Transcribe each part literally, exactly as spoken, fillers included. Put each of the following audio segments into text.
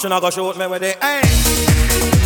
She not go shoot me with the aim.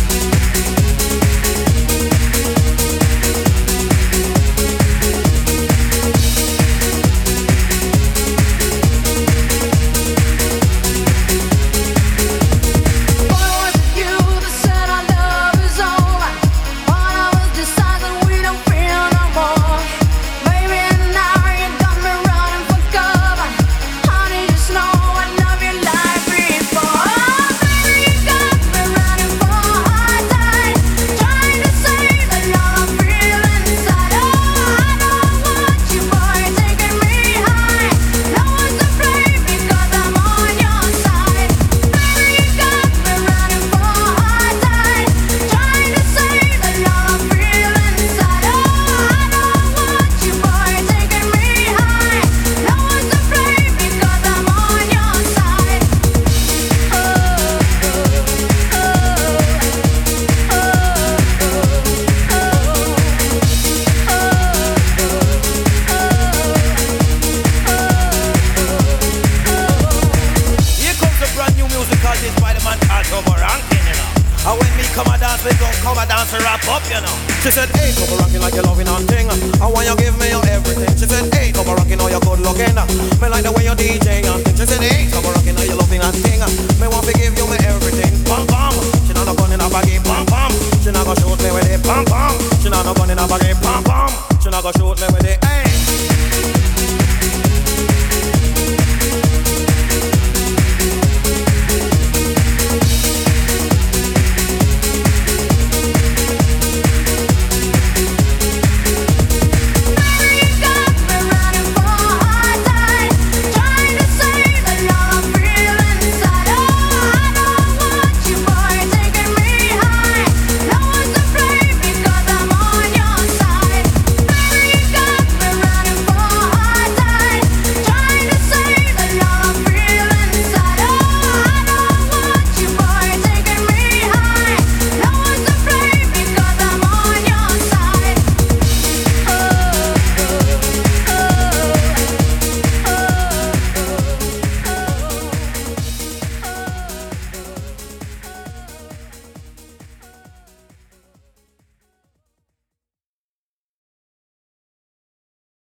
She said, hey, come rockin' like you're loving and thing. I want you give me your everything. She said, hey, come rockin' all you're good looking. Me like the way you DJing and thing. She said, hey, come rockin' all you're loving and thing. Me want to give you me everything. Bam bam. She not no gun in a baggy. Bam bam. She not gonna shoot me with it. Bam bam. She not no gun in a baggy. Bam bam.